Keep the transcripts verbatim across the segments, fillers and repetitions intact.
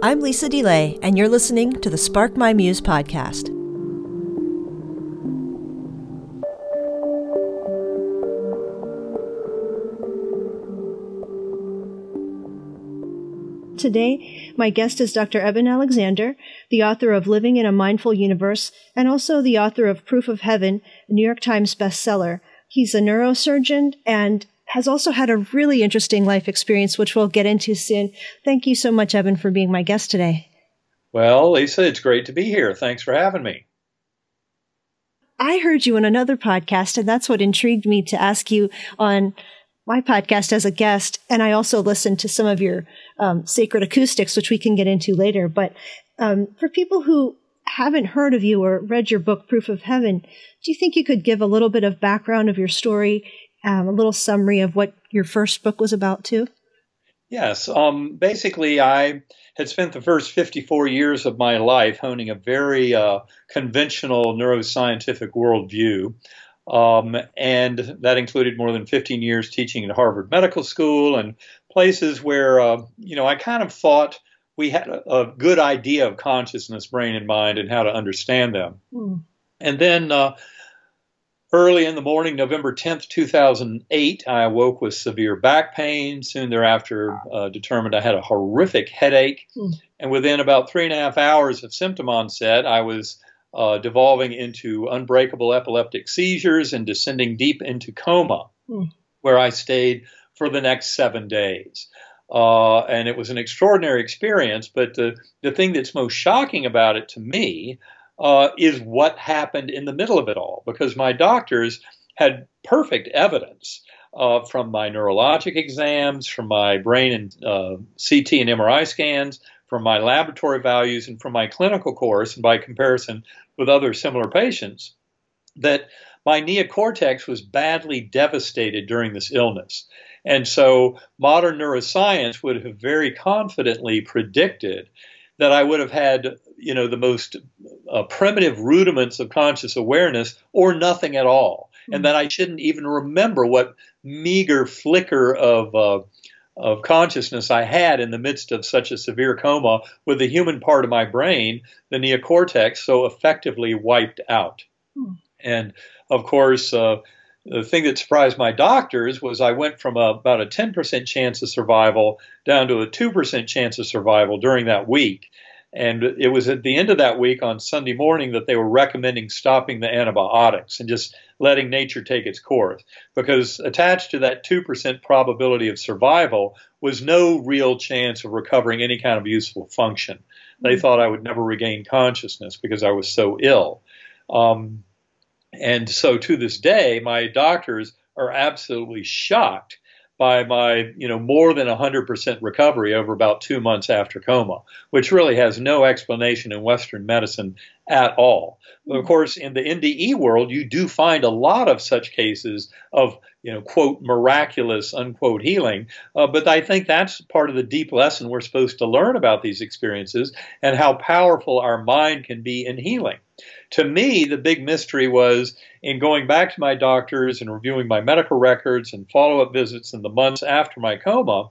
I'm Lisa DeLay, and you're listening to the Spark My Muse podcast. Today, my guest is Doctor Eben Alexander, the author of Living in a Mindful Universe, and also the author of Proof of Heaven, a New York Times bestseller. He's a neurosurgeon and has also had a really interesting life experience, which we'll get into soon. Thank you so much, Eben, for being my guest today. Well, Lisa, it's great to be here. Thanks for having me. I heard you on another podcast, and that's what intrigued me to ask you on my podcast as a guest. And I also listened to some of your um, sacred acoustics, which we can get into later. But um, for people who haven't heard of you or read your book, Proof of Heaven, do you think you could give a little bit of background of your story, um, a little summary of what your first book was about too? Yes. Um, basically, I had spent the first fifty-four years of my life honing a very uh, conventional neuroscientific worldview. Um, and that included more than fifteen years teaching at Harvard Medical School and places where, uh, you know, I kind of thought we had a, a good idea of consciousness, brain, and mind and how to understand them. Mm. And then uh, early in the morning, November tenth, two thousand eight, I awoke with severe back pain. Soon thereafter, uh, determined I had a horrific headache. Mm. And within about three and a half hours of symptom onset, I was Uh, devolving into unbreakable epileptic seizures and descending deep into coma, mm. where I stayed for the next seven days. Uh, and it was an extraordinary experience, but the, the thing that's most shocking about it to me uh, is what happened in the middle of it all, because my doctors had perfect evidence uh, from my neurologic exams, from my brain and uh, C T and M R I scans, from my laboratory values, and from my clinical course, and by comparison with other similar patients, that my neocortex was badly devastated during this illness. And so modern neuroscience would have very confidently predicted that I would have had, you know, the most uh, primitive rudiments of conscious awareness or nothing at all, mm-hmm. and that I shouldn't even remember what meager flicker of uh, of consciousness I had in the midst of such a severe coma with the human part of my brain, the neocortex, so effectively wiped out. Hmm. And of course, uh, the thing that surprised my doctors was I went from a, about a ten percent chance of survival down to a two percent chance of survival during that week. And it was at the end of that week on Sunday morning that they were recommending stopping the antibiotics and just letting nature take its course, because attached to that two percent probability of survival was no real chance of recovering any kind of useful function. They mm-hmm. thought I would never regain consciousness because I was so ill. Um, and so to this day, my doctors are absolutely shocked by my, you know, more than one hundred percent recovery over about two months after coma, which really has no explanation in Western medicine at all. But of course, in the N D E world, you do find a lot of such cases of, you know, quote, miraculous, unquote, healing. Uh, but I think that's part of the deep lesson we're supposed to learn about these experiences and how powerful our mind can be in healing. To me, the big mystery was in going back to my doctors and reviewing my medical records and follow-up visits in the months after my coma,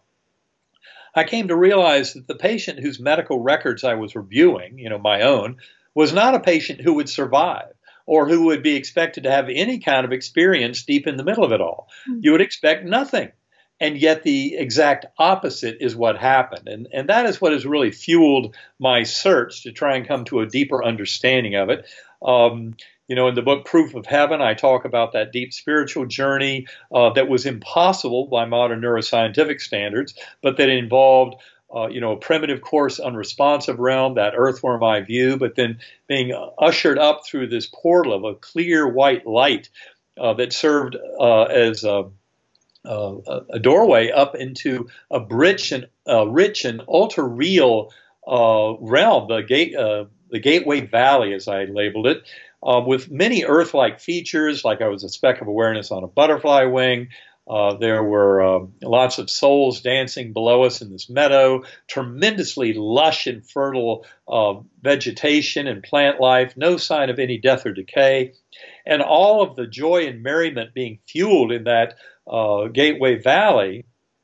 I came to realize that the patient whose medical records I was reviewing, you know, my own, was not a patient who would survive or who would be expected to have any kind of experience deep in the middle of it all. Mm-hmm. You would expect nothing. And yet the exact opposite is what happened. And, and that is what has really fueled my search to try and come to a deeper understanding of it. Um, you know, in the book Proof of Heaven, I talk about that deep spiritual journey uh, that was impossible by modern neuroscientific standards, but that involved Uh, you know, a primitive, coarse, unresponsive realm, that earthworm eye view, but then being ushered up through this portal of a clear white light uh, that served uh, as a, a, a doorway up into a rich and uh, rich and ultra real uh, realm, the gate, uh, the Gateway Valley, as I labeled it, uh, with many Earth-like features, like I was a speck of awareness on a butterfly wing. Uh, there were uh, lots of souls dancing below us in this meadow, tremendously lush and fertile uh, vegetation and plant life, no sign of any death or decay, and all of the joy and merriment being fueled in that uh, Gateway Valley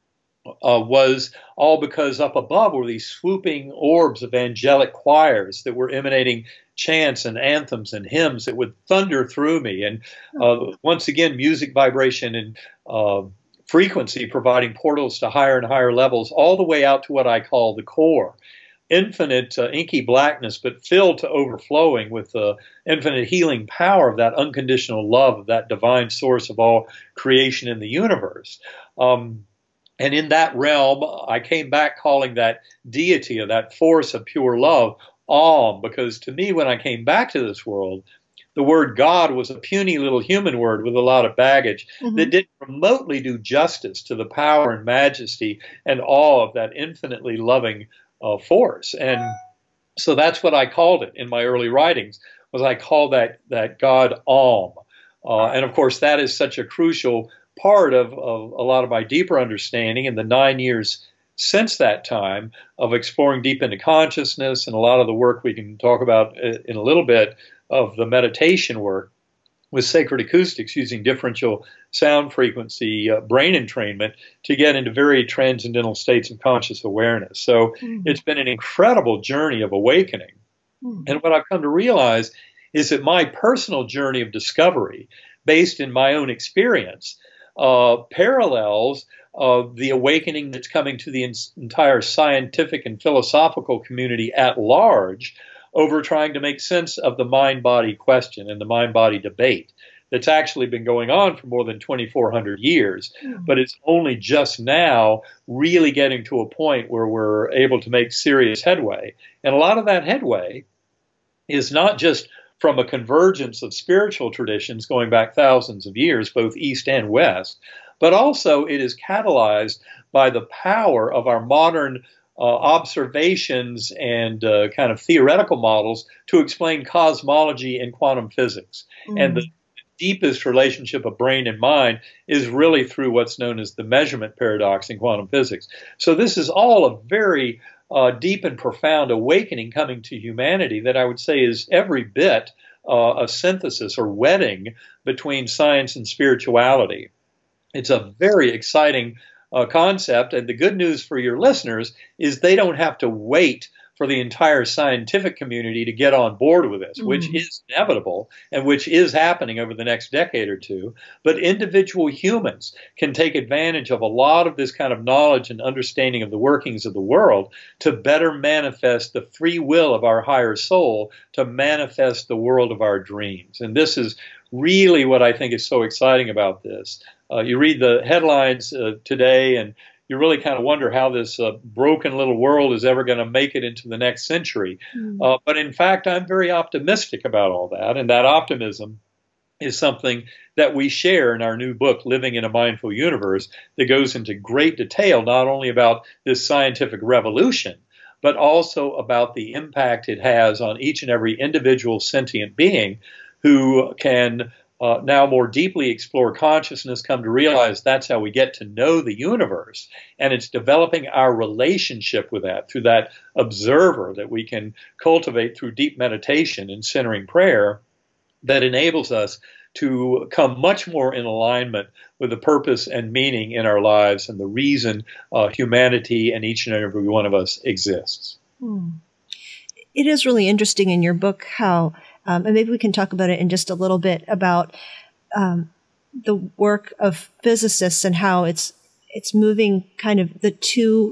uh, was all because up above were these swooping orbs of angelic choirs that were emanating chants and anthems and hymns that would thunder through me. And uh, once again, music, vibration, and uh, frequency providing portals to higher and higher levels, all the way out to what I call the core. Infinite uh, inky blackness, but filled to overflowing with the infinite healing power of that unconditional love of that divine source of all creation in the universe. Um, and in that realm, I came back calling that deity, or that force of pure love, Om, because to me, when I came back to this world, the word God was a puny little human word with a lot of baggage mm-hmm. that didn't remotely do justice to the power and majesty and awe of that infinitely loving uh, force. And so that's what I called it in my early writings, was I called that, that God Om. Uh, and of course, that is such a crucial part of, of a lot of my deeper understanding in the nine years since that time of exploring deep into consciousness, and a lot of the work we can talk about in a little bit of the meditation work with sacred acoustics using differential sound frequency uh, brain entrainment to get into very transcendental states of conscious awareness. So mm. it's been an incredible journey of awakening. Mm. And what I've come to realize is that my personal journey of discovery, based in my own experience, uh, parallels of the awakening that's coming to the in- entire scientific and philosophical community at large over trying to make sense of the mind-body question and the mind-body debate that's actually been going on for more than twenty-four hundred years. Mm. But it's only just now really getting to a point where we're able to make serious headway. And a lot of that headway is not just from a convergence of spiritual traditions going back thousands of years, both East and West, but also it is catalyzed by the power of our modern uh, observations and uh, kind of theoretical models to explain cosmology and quantum physics. Mm. And the deepest relationship of brain and mind is really through what's known as the measurement paradox in quantum physics. So this is all a very uh, deep and profound awakening coming to humanity that I would say is every bit uh, a synthesis or wedding between science and spirituality. It's a very exciting uh, concept, and the good news for your listeners is they don't have to wait for the entire scientific community to get on board with this, mm. which is inevitable and which is happening over the next decade or two. But individual humans can take advantage of a lot of this kind of knowledge and understanding of the workings of the world to better manifest the free will of our higher soul, to manifest the world of our dreams. And this is really what I think is so exciting about this. Uh, you read the headlines uh, today, and you really kind of wonder how this uh, broken little world is ever going to make it into the next century. Mm. Uh, but in fact, I'm very optimistic about all that. And that optimism is something that we share in our new book, Living in a Mindful Universe, that goes into great detail, not only about this scientific revolution, but also about the impact it has on each and every individual sentient being who can Uh, now more deeply explore consciousness, come to realize that's how we get to know the universe. And it's developing our relationship with that through that observer that we can cultivate through deep meditation and centering prayer that enables us to come much more in alignment with the purpose and meaning in our lives and the reason uh, humanity and each and every one of us exists. Hmm. It is really interesting in your book how Um, and maybe we can talk about it in just a little bit about um, the work of physicists and how it's it's moving kind of the two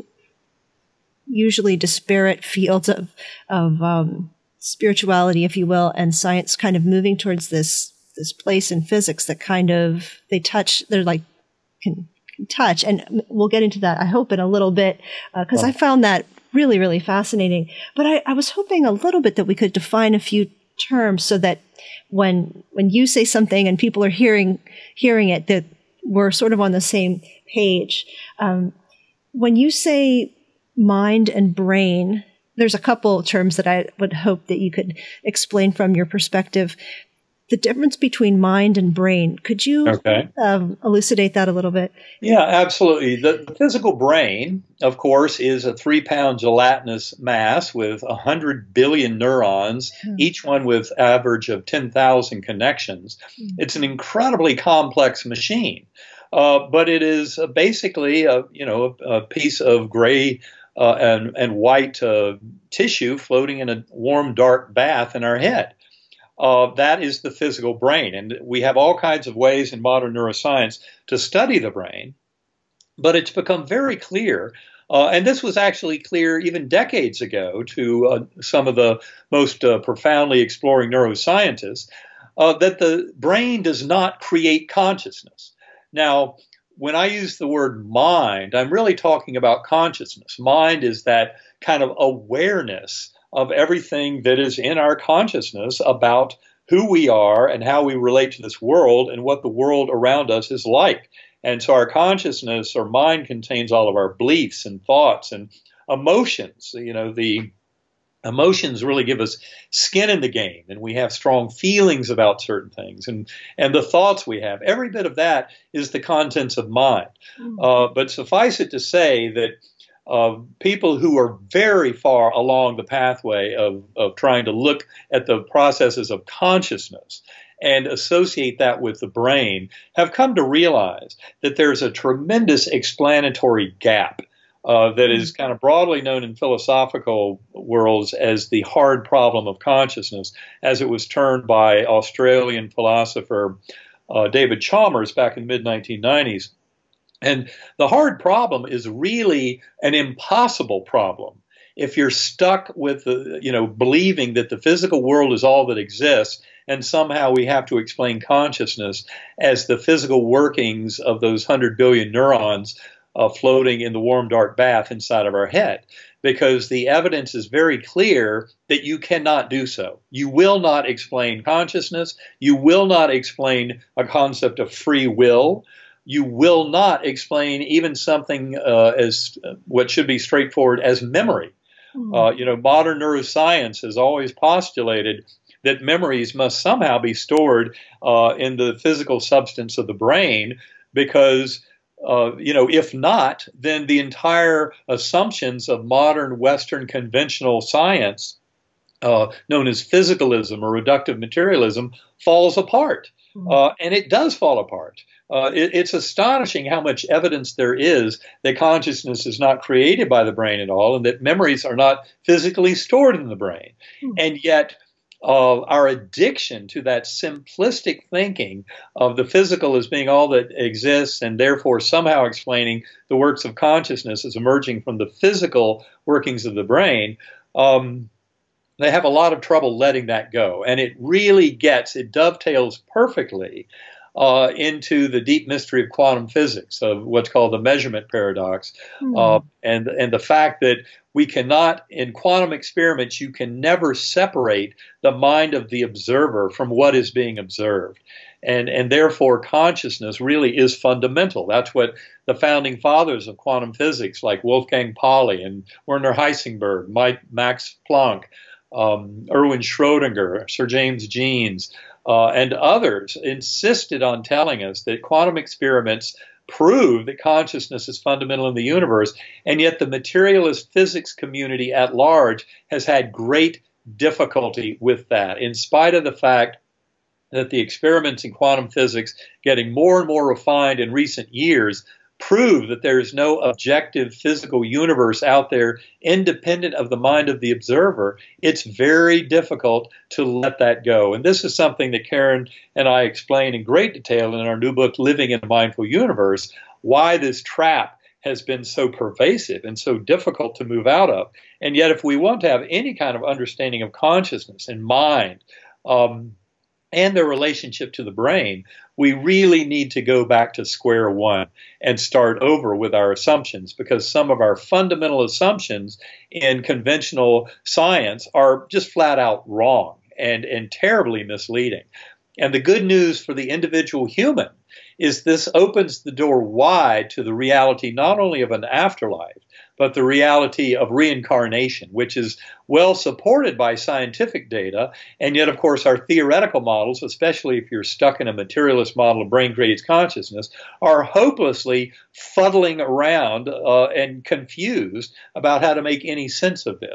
usually disparate fields of of um, spirituality, if you will, and science, kind of moving towards this this place in physics that kind of they touch. They're like can, can touch, and we'll get into that, I hope, in a little bit because uh, I found that really really fascinating. But I, I was hoping a little bit that we could define a few terms so that when when you say something and people are hearing hearing it, that we're sort of on the same page. Um, when you say mind and brain, there's a couple terms that I would hope that you could explain from your perspective. The difference between mind and brain. Could you okay. um, elucidate that a little bit? Yeah, absolutely. The physical brain, of course, is a three-pound gelatinous mass with one hundred billion neurons, hmm. each one with average of ten thousand connections. Hmm. It's an incredibly complex machine. uh, but it is uh, basically a, you know, a, a piece of gray uh, and, and white uh, tissue floating in a warm, dark bath in our head. Uh, that is the physical brain. And we have all kinds of ways in modern neuroscience to study the brain, but it's become very clear, uh, and this was actually clear even decades ago to uh, some of the most uh, profoundly exploring neuroscientists, uh, that the brain does not create consciousness. Now, when I use the word mind, I'm really talking about consciousness. Mind is that kind of awareness of everything that is in our consciousness about who we are and how we relate to this world and what the world around us is like. And so our consciousness or mind contains all of our beliefs and thoughts and emotions. You know, the emotions really give us skin in the game, and we have strong feelings about certain things, and, and the thoughts we have. Every bit of that is the contents of mind. Mm-hmm. Uh, but suffice it to say that Uh, people who are very far along the pathway of, of trying to look at the processes of consciousness and associate that with the brain have come to realize that there's a tremendous explanatory gap uh, that is kind of broadly known in philosophical worlds as the hard problem of consciousness, as it was termed by Australian philosopher uh, David Chalmers back in the mid nineteen nineties. And the hard problem is really an impossible problem. If you're stuck with, the, you know, believing that the physical world is all that exists, and somehow we have to explain consciousness as the physical workings of those hundred billion neurons uh, floating in the warm, dark bath inside of our head, because the evidence is very clear that you cannot do so. You will not explain consciousness. You will not explain a concept of free will. You will not explain even something uh, as uh, what should be straightforward as memory. Mm-hmm. Uh, you know, modern neuroscience has always postulated that memories must somehow be stored uh, in the physical substance of the brain, because, uh, you know, if not, then the entire assumptions of modern Western conventional science, uh, known as physicalism or reductive materialism, falls apart. Mm-hmm. Uh, and it does fall apart. Uh, it, it's astonishing how much evidence there is that consciousness is not created by the brain at all, and that memories are not physically stored in the brain. Mm-hmm. And yet, uh, our addiction to that simplistic thinking of the physical as being all that exists, and therefore somehow explaining the works of consciousness as emerging from the physical workings of the brain, um, they have a lot of trouble letting that go. And it really gets, it dovetails perfectly Uh, into the deep mystery of quantum physics, of what's called the measurement paradox, mm. uh, and and the fact that we cannot, in quantum experiments, you can never separate the mind of the observer from what is being observed, and and therefore consciousness really is fundamental. That's what the founding fathers of quantum physics, like Wolfgang Pauli and Werner Heisenberg, Mike, Max Planck, um, Erwin Schrödinger, Sir James Jeans, Uh, and others insisted on telling us that quantum experiments prove that consciousness is fundamental in the universe, and yet the materialist physics community at large has had great difficulty with that, in spite of the fact that the experiments in quantum physics, getting more and more refined in recent years, prove that there is no objective physical universe out there independent of the mind of the observer. It's very difficult to let that go. And this is something that Karen and I explain in great detail in our new book, Living in a Mindful Universe, why this trap has been so pervasive and so difficult to move out of. And yet, if we want to have any kind of understanding of consciousness and mind, um, and their relationship to the brain, we really need to go back to square one and start over with our assumptions, because some of our fundamental assumptions in conventional science are just flat out wrong and, and terribly misleading. And the good news for the individual human is this opens the door wide to the reality not only of an afterlife, but the reality of reincarnation, which is well supported by scientific data. And yet, of course, our theoretical models, especially if you're stuck in a materialist model of brain creates consciousness, are hopelessly fuddling around uh, and confused about how to make any sense of this.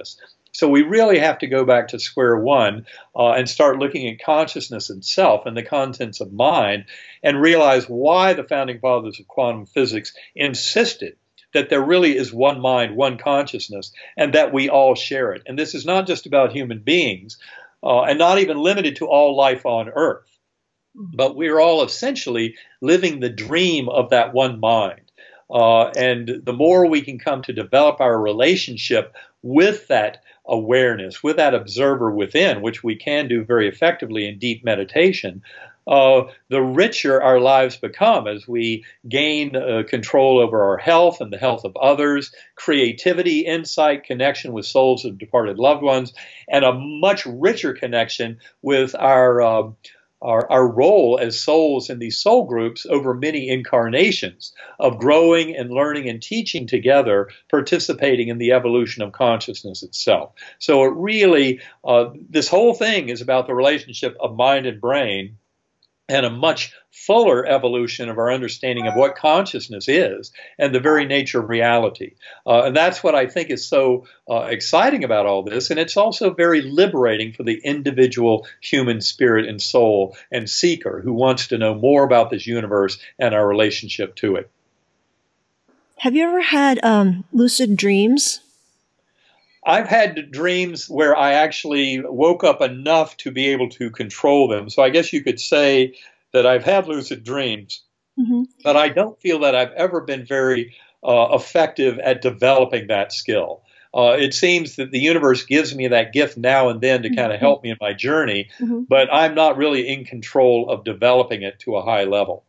So we really have to go back to square one uh, and start looking at consciousness itself and the contents of mind and realize why the founding fathers of quantum physics insisted that there really is one mind, one consciousness, and that we all share it. And this is not just about human beings uh, and not even limited to all life on Earth, but we're all essentially living the dream of that one mind. Uh, and the more we can come to develop our relationship with that awareness, with that observer within, which we can do very effectively in deep meditation, uh, the richer our lives become as we gain uh, control over our health and the health of others, creativity, insight, connection with souls of departed loved ones, and a much richer connection with our uh, Our, our role as souls in these soul groups over many incarnations of growing and learning and teaching together, participating in the evolution of consciousness itself. So it really, uh, this whole thing is about the relationship of mind and brain and a much fuller evolution of our understanding of what consciousness is and the very nature of reality. Uh, and that's what I think is so uh, exciting about all this. And it's also very liberating for the individual human spirit and soul and seeker who wants to know more about this universe and our relationship to it. Have you ever had um, lucid dreams? I've had dreams where I actually woke up enough to be able to control them. So I guess you could say that I've had lucid dreams, mm-hmm. but I don't feel that I've ever been very uh, effective at developing that skill. Uh, it seems that the universe gives me that gift now and then to mm-hmm. kind of help me in my journey, mm-hmm. but I'm not really in control of developing it to a high level.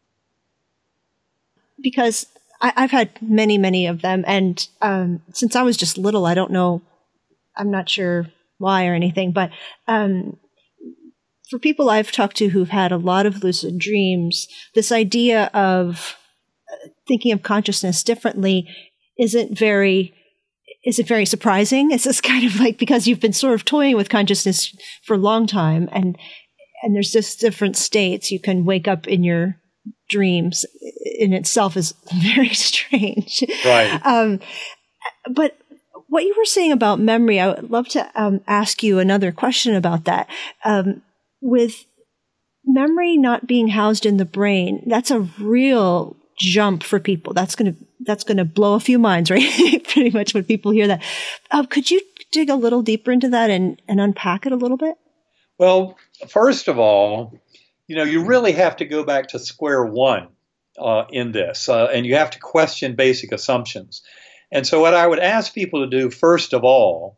Because I, I've had many, many of them. And um, since I was just little, I don't know, I'm not sure why or anything, but um, for people I've talked to who've had a lot of lucid dreams, this idea of thinking of consciousness differently isn't very, isn't very surprising. It's just kind of like, because you've been sort of toying with consciousness for a long time, and and there's just different states. You can wake up in your dreams in itself is very strange. Right. Um, but what you were saying about memory, I would love to um, ask you another question about that. Um, with memory not being housed in the brain, that's a real jump for people. That's going to that's going to blow a few minds, right? Pretty much when people hear that. Uh, could you dig a little deeper into that and, and unpack it a little bit? Well, first of all, you know, you really have to go back to square one uh, in this, uh, and you have to question basic assumptions. And so what I would ask people to do, first of all,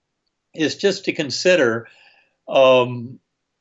is just to consider, um,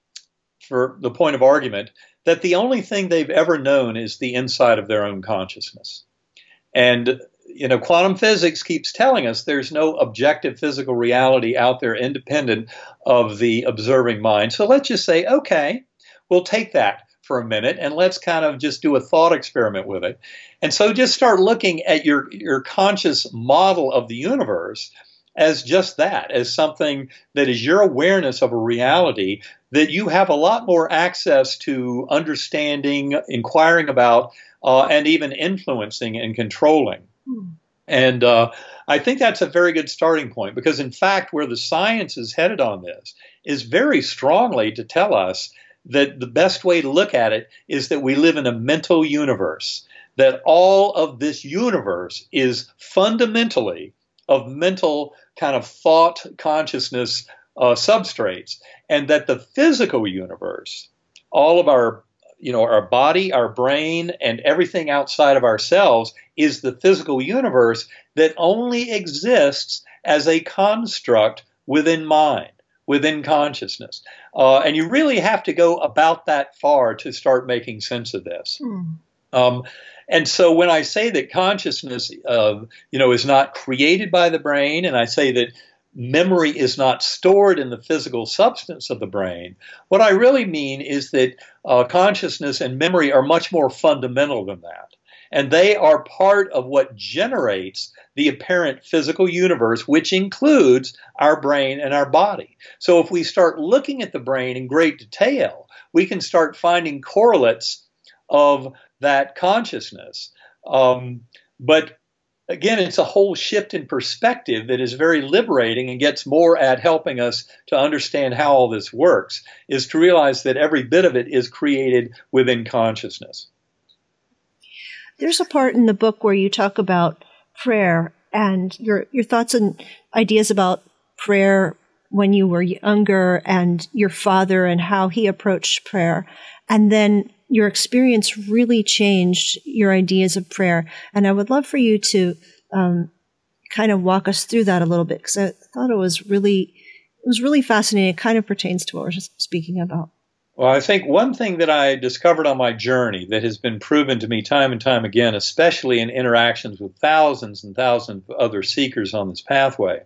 for the point of argument, that the only thing they've ever known is the inside of their own consciousness. And, you know, quantum physics keeps telling us there's no objective physical reality out there independent of the observing mind. So let's just say, okay, we'll take that for a minute and let's kind of just do a thought experiment with it. And so just start looking at your, your conscious model of the universe as just that, as something that is your awareness of a reality that you have a lot more access to understanding, inquiring about, uh, and even influencing and controlling. Hmm. And uh, I think that's a very good starting point, because in fact, where the science is headed on this is very strongly to tell us that the best way to look at it is that we live in a mental universe, that all of this universe is fundamentally of mental kind of thought consciousness uh, substrates, and that the physical universe, all of our, you know, our body, our brain, and everything outside of ourselves is the physical universe that only exists as a construct within mind, within consciousness. Uh, and you really have to go about that far to start making sense of this. Mm. Um, and so when I say that consciousness, uh, you know, is not created by the brain, and I say that memory is not stored in the physical substance of the brain, what I really mean is that uh, consciousness and memory are much more fundamental than that. And they are part of what generates the apparent physical universe, which includes our brain and our body. So if we start looking at the brain in great detail, we can start finding correlates of that consciousness. Um, but again, it's a whole shift in perspective that is very liberating and gets more at helping us to understand how all this works, is to realize that every bit of it is created within consciousness. There's a part in the book where you talk about prayer and your your thoughts and ideas about prayer when you were younger and your father and how he approached prayer. And then your experience really changed your ideas of prayer. And I would love for you to um, kind of walk us through that a little bit, because I thought it was really, it was really fascinating. It kind of pertains to what we're speaking about. Well, I think one thing that I discovered on my journey that has been proven to me time and time again, especially in interactions with thousands and thousands of other seekers on this pathway,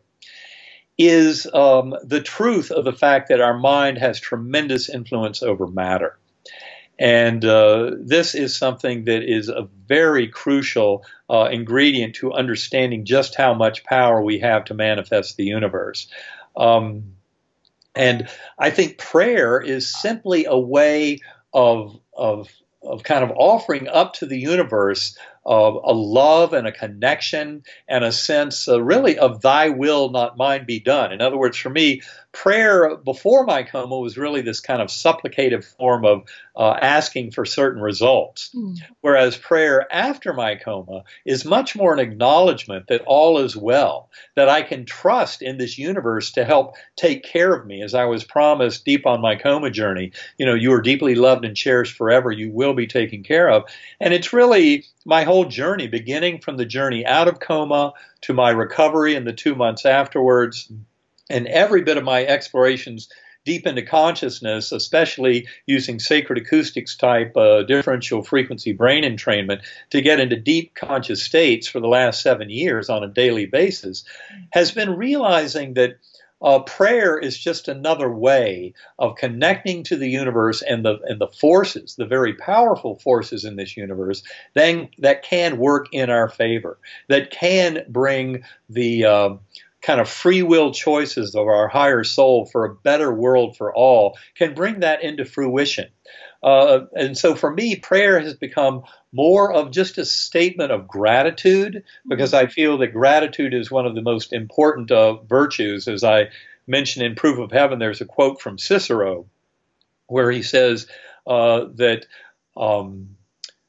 is um, the truth of the fact that our mind has tremendous influence over matter. And uh, this is something that is a very crucial uh, ingredient to understanding just how much power we have to manifest the universe. Um, and I think prayer is simply a way of, of, of kind of offering up to the universe uh, a love and a connection and a sense uh, really of thy will, not mine, be done. In other words, for me, prayer before my coma was really this kind of supplicative form of uh, asking for certain results. Mm. Whereas prayer after my coma is much more an acknowledgement that all is well, that I can trust in this universe to help take care of me. As I was promised deep on my coma journey, you know, you are deeply loved and cherished forever. You will be taken care of. And it's really my whole journey, beginning from the journey out of coma to my recovery and the two months afterwards, and every bit of my explorations deep into consciousness, especially using sacred acoustics type uh, differential frequency brain entrainment to get into deep conscious states for the last seven years on a daily basis, has been realizing that uh, prayer is just another way of connecting to the universe and the and the forces, the very powerful forces in this universe, then that can work in our favor, that can bring the uh, kind of free will choices of our higher soul for a better world for all, can bring that into fruition. Uh, and so for me, prayer has become more of just a statement of gratitude, because I feel that gratitude is one of the most important uh, virtues. As I mentioned in Proof of Heaven, there's a quote from Cicero where he says uh, that um,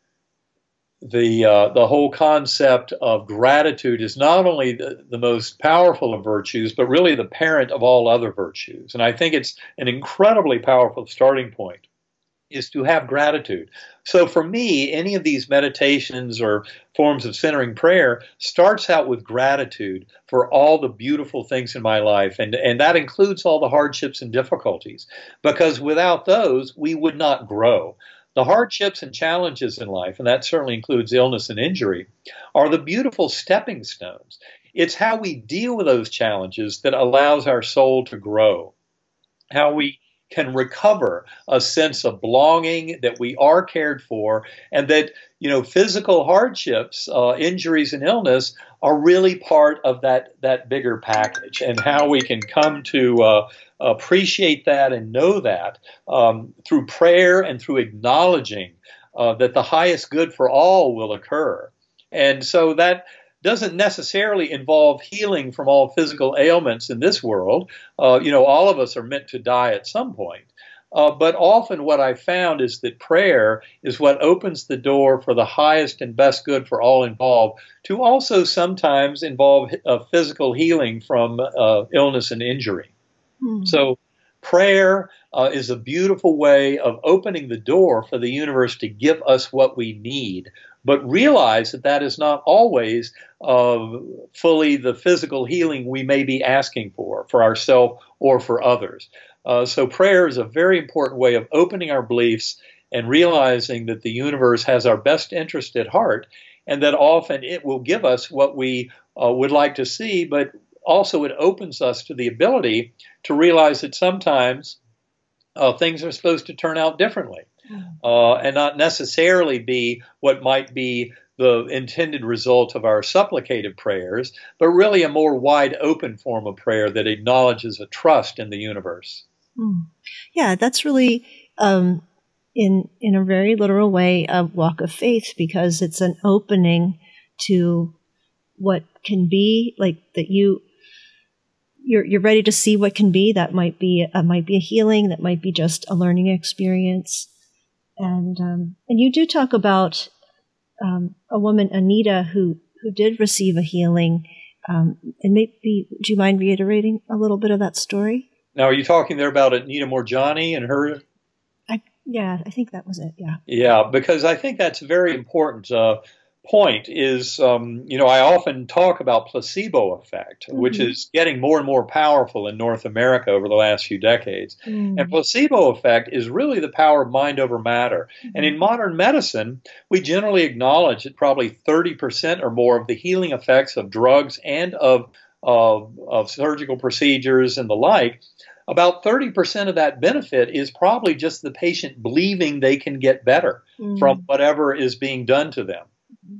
the uh, the whole concept of gratitude is not only the, the most powerful of virtues, but really the parent of all other virtues. And I think it's an incredibly powerful starting point, is to have gratitude. So for me, any of these meditations or forms of centering prayer starts out with gratitude for all the beautiful things in my life. And, and that includes all the hardships and difficulties, because without those, we would not grow. The hardships and challenges in life, and that certainly includes illness and injury, are the beautiful stepping stones. It's how we deal with those challenges that allows our soul to grow, how we can recover a sense of belonging, that we are cared for, and that, you know, physical hardships, uh, injuries, and illness are really part of that that bigger package, and how we can come to uh, appreciate that and know that um, through prayer and through acknowledging uh, that the highest good for all will occur. And so that doesn't necessarily involve healing from all physical ailments in this world. Uh, you know, all of us are meant to die at some point. Uh, but often what I've found is that prayer is what opens the door for the highest and best good for all involved, to also sometimes involve uh, physical healing from uh, illness and injury. Mm-hmm. So prayer uh, is a beautiful way of opening the door for the universe to give us what we need, but realize that that is not always uh, fully the physical healing we may be asking for, for ourselves or for others. Uh, so prayer is a very important way of opening our beliefs and realizing that the universe has our best interest at heart, and that often it will give us what we uh, would like to see, but also it opens us to the ability to realize that sometimes uh, things are supposed to turn out differently. Uh, and not necessarily be what might be the intended result of our supplicative prayers, but really a more wide open form of prayer that acknowledges a trust in the universe. Mm. Yeah, that's really, um, in in a very literal way, a walk of faith, because it's an opening to what can be, like that you you're you're ready to see what can be. That might be uh, might be a healing. That might be just a learning experience. And um, and you do talk about um, a woman, Anita, who who did receive a healing. Um, and maybe, do you mind reiterating a little bit of that story? Now, are you talking there about Anita Moorjani and her? I, yeah, I think that was it. Yeah. Yeah, because I think that's a very important uh, point is, um, you know, I often talk about placebo effect, mm-hmm. which is getting more and more powerful in North America over the last few decades. Mm. And placebo effect is really the power of mind over matter. Mm-hmm. And in modern medicine, we generally acknowledge that probably thirty percent or more of the healing effects of drugs and of, of, of surgical procedures and the like, about thirty percent of that benefit is probably just the patient believing they can get better mm. from whatever is being done to them.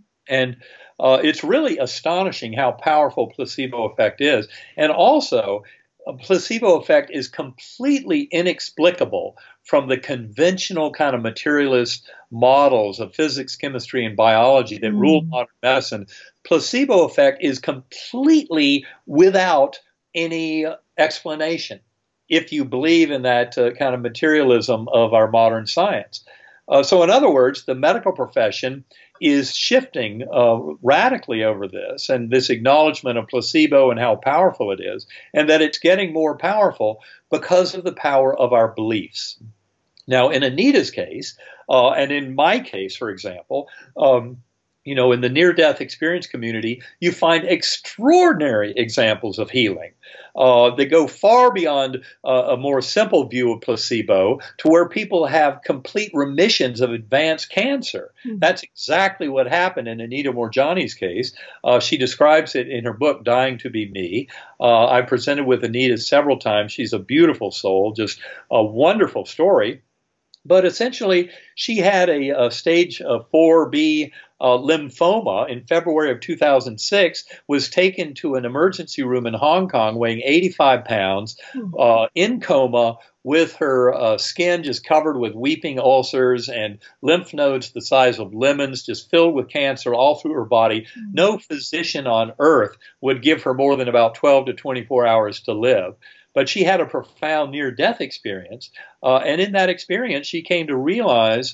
And uh, it's really astonishing how powerful placebo effect is. And also, a placebo effect is completely inexplicable from the conventional kind of materialist models of physics, chemistry, and biology that mm. rule modern medicine. Placebo effect is completely without any explanation if you believe in that uh, kind of materialism of our modern science. Uh, so in other words, the medical profession is shifting uh, radically over this and this acknowledgement of placebo and how powerful it is, and that it's getting more powerful because of the power of our beliefs. Now, in Anita's case, uh, and in my case, for example, um, you know, in the near-death experience community, you find extraordinary examples of healing. Uh, they go far beyond uh, a more simple view of placebo to where people have complete remissions of advanced cancer. Mm-hmm. That's exactly what happened in Anita Moorjani's case. Uh, she describes it in her book, Dying to Be Me. Uh, I presented with Anita several times. She's a beautiful soul, just a wonderful story. But essentially, she had a, a stage four B uh, lymphoma in February of two thousand six, was taken to an emergency room in Hong Kong weighing eighty-five pounds, uh, in coma, with her uh, skin just covered with weeping ulcers and lymph nodes the size of lemons, just filled with cancer all through her body. Mm-hmm. No physician on earth would give her more than about twelve to twenty-four hours to live. But she had a profound near-death experience, uh, and in that experience, she came to realize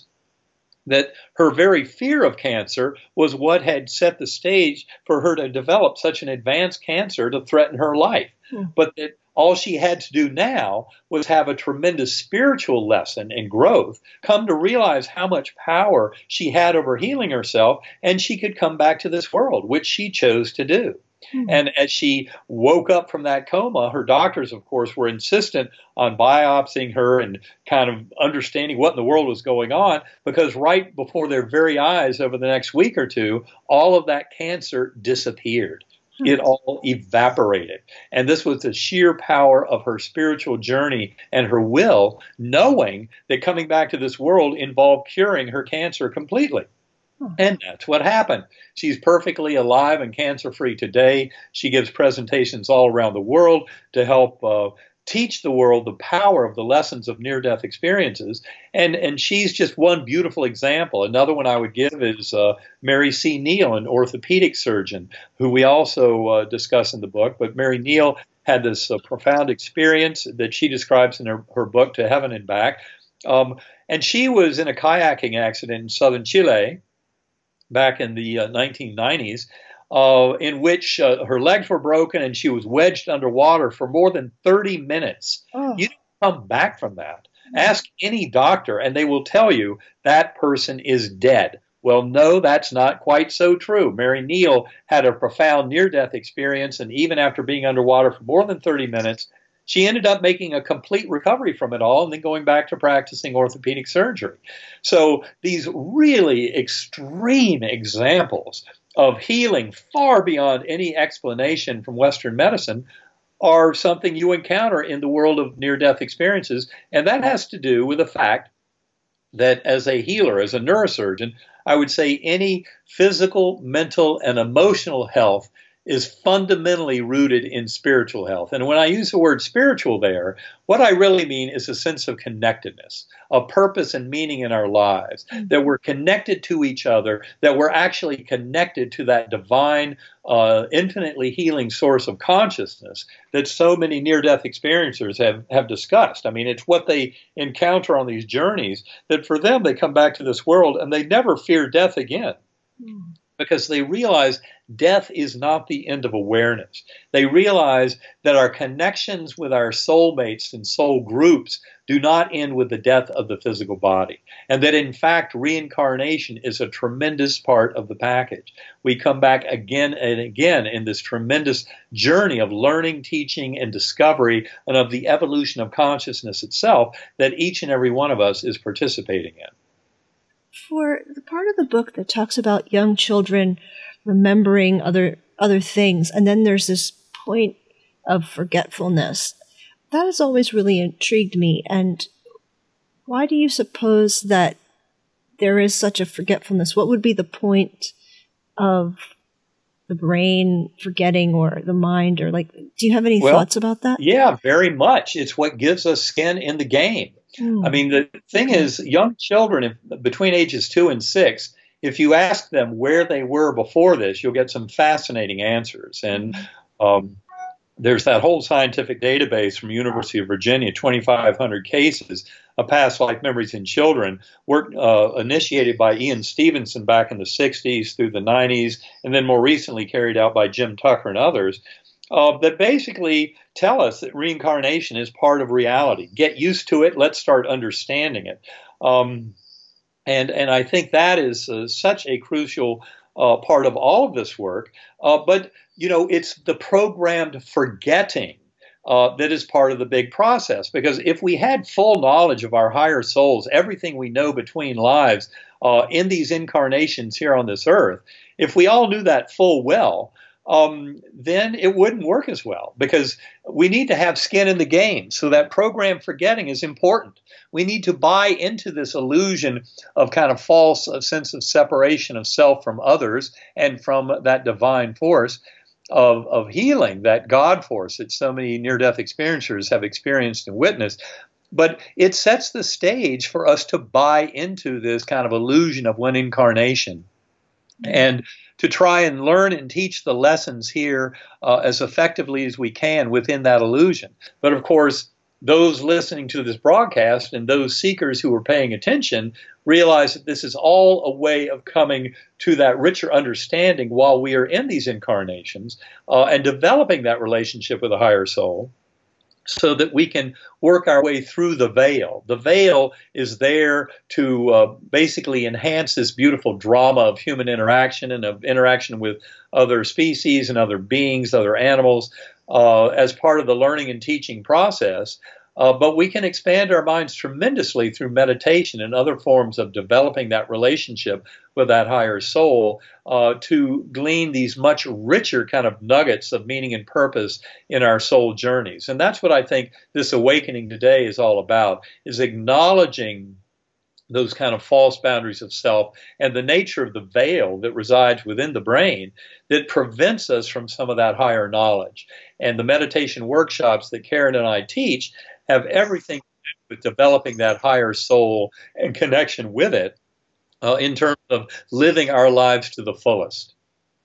that her very fear of cancer was what had set the stage for her to develop such an advanced cancer to threaten her life. Hmm. But that all she had to do now was have a tremendous spiritual lesson and growth, come to realize how much power she had over healing herself, and she could come back to this world, which she chose to do. Mm-hmm. And as she woke up from that coma, her doctors, of course, were insistent on biopsying her and kind of understanding what in the world was going on, because right before their very eyes over the next week or two, all of that cancer disappeared. Mm-hmm. It all evaporated. And this was the sheer power of her spiritual journey and her will, knowing that coming back to this world involved curing her cancer completely. And that's what happened. She's perfectly alive and cancer-free today. She gives presentations all around the world to help uh, teach the world the power of the lessons of near-death experiences. And, and she's just one beautiful example. Another one I would give is uh, Mary C. Neal, an orthopedic surgeon, who we also uh, discuss in the book. But Mary Neal had this uh, profound experience that she describes in her, her book, To Heaven and Back. Um, and she was in a kayaking accident in southern Chile back in the uh, nineteen nineties, uh, in which uh, her legs were broken and she was wedged underwater for more than thirty minutes. Oh. You don't come back from that. Mm-hmm. Ask any doctor and they will tell you that person is dead. Well, no, that's not quite so true. Mary Neal had a profound near-death experience, and even after being underwater for more than thirty minutes, she ended up making a complete recovery from it all and then going back to practicing orthopedic surgery. So these really extreme examples of healing far beyond any explanation from Western medicine are something you encounter in the world of near-death experiences. And that has to do with the fact that as a healer, as a neurosurgeon, I would say any physical, mental, and emotional health is fundamentally rooted in spiritual health. And when I use the word spiritual there, what I really mean is a sense of connectedness, of purpose and meaning in our lives, that we're connected to each other, that we're actually connected to that divine, uh, infinitely healing source of consciousness that so many near-death experiencers have, have discussed. I mean, it's what they encounter on these journeys, that for them, they come back to this world and they never fear death again. Mm. Because they realize death is not the end of awareness. They realize that our connections with our soulmates and soul groups do not end with the death of the physical body. And that, in fact, reincarnation is a tremendous part of the package. We come back again and again in this tremendous journey of learning, teaching, and discovery, and of the evolution of consciousness itself that each and every one of us is participating in. For the part of the book that talks about young children remembering other other things, and then there's this point of forgetfulness, that has always really intrigued me. And why do you suppose that there is such a forgetfulness? What would be the point of the brain forgetting, or the mind, or like, do you have any well, thoughts about that? Yeah, very much. It's what gives us skin in the game. I mean, the thing is, young children if, between ages two and six, if you ask them where they were before this, you'll get some fascinating answers. And um, there's that whole scientific database from University of Virginia, twenty-five hundred cases of past life memories in children, work uh, initiated by Ian Stevenson back in the sixties through the nineties, and then more recently carried out by Jim Tucker and others. Uh, that basically tell us that reincarnation is part of reality. Get used to it. Let's start understanding it. Um, and and I think that is uh, such a crucial uh, part of all of this work. Uh, but, you know, it's the programmed forgetting uh, that is part of the big process. Because if we had full knowledge of our higher souls, everything we know between lives uh, in these incarnations here on this earth, if we all knew that full well, Um, then it wouldn't work as well, because we need to have skin in the game. So that program forgetting is important. We need to buy into this illusion of kind of false uh, sense of separation of self from others and from that divine force of, of healing, that God force that so many near-death experiencers have experienced and witnessed. But it sets the stage for us to buy into this kind of illusion of one incarnation. And to try and learn and teach the lessons here uh, as effectively as we can within that illusion. But of course, those listening to this broadcast and those seekers who are paying attention realize that this is all a way of coming to that richer understanding while we are in these incarnations uh, and developing that relationship with a higher soul, so that we can work our way through the veil. The veil is there to uh, basically enhance this beautiful drama of human interaction and of interaction with other species and other beings, other animals, uh, as part of the learning and teaching process. Uh, but we can expand our minds tremendously through meditation and other forms of developing that relationship with that higher soul uh, to glean these much richer kind of nuggets of meaning and purpose in our soul journeys. And that's what I think this awakening today is all about, is acknowledging those kind of false boundaries of self and the nature of the veil that resides within the brain that prevents us from some of that higher knowledge. And the meditation workshops that Karen and I teach have everything to do with developing that higher soul and connection with it uh, in terms of living our lives to the fullest.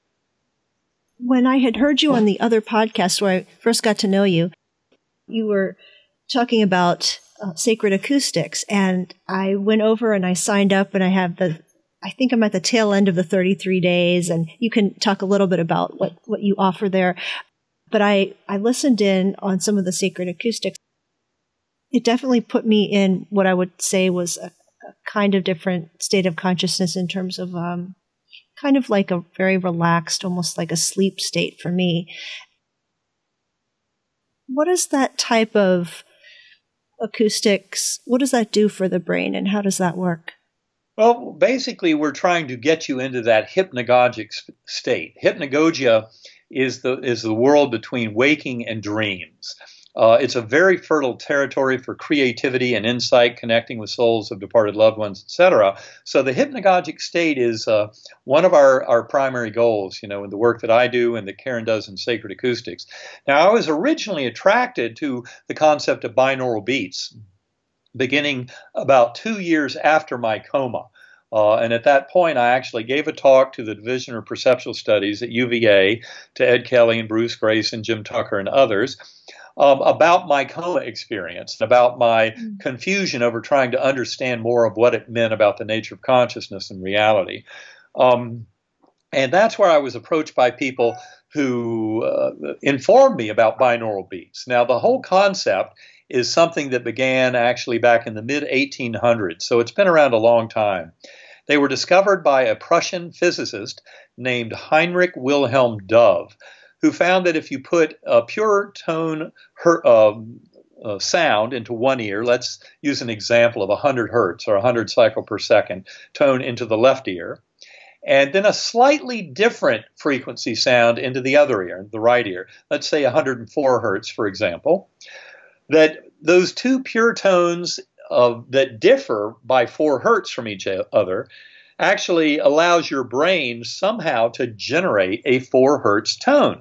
When I had heard you on the other podcast where I first got to know you, you were talking about uh, sacred acoustics, and I went over and I signed up, and I have the, I think I'm at the tail end of the thirty-three days, and you can talk a little bit about what, what you offer there. But I, I listened in on some of the sacred acoustics. It definitely put me in what I would say was a, a kind of different state of consciousness in terms of um, kind of like a very relaxed, almost like a sleep state for me. What is that type of acoustics, what does that do for the brain, and how does that work? Well, basically, we're trying to get you into that hypnagogic state. Hypnagogia is the is the world between waking and dreams. Uh, it's a very fertile territory for creativity and insight, connecting with souls of departed loved ones, et cetera. So the hypnagogic state is uh, one of our, our primary goals, you know, in the work that I do and that Karen does in Sacred Acoustics. Now, I was originally attracted to the concept of binaural beats beginning about two years after my coma. Uh, and at that point, I actually gave a talk to the Division of Perceptual Studies at U V A to Ed Kelly and Bruce Grace and Jim Tucker and others um, about my coma experience, about my mm-hmm. confusion over trying to understand more of what it meant about the nature of consciousness and reality. Um, and that's where I was approached by people who uh, informed me about binaural beats. Now, the whole concept is something that began actually back in the mid eighteen hundreds, so it's been around a long time. They were discovered by a Prussian physicist named Heinrich Wilhelm Dove, who found that if you put a pure tone her, uh, uh, sound into one ear, let's use an example of one hundred hertz or one hundred cycle per second tone into the left ear, and then a slightly different frequency sound into the other ear, the right ear, let's say one hundred four hertz, for example, that those two pure tones of, that differ by four hertz from each other actually allows your brain somehow to generate a four hertz tone.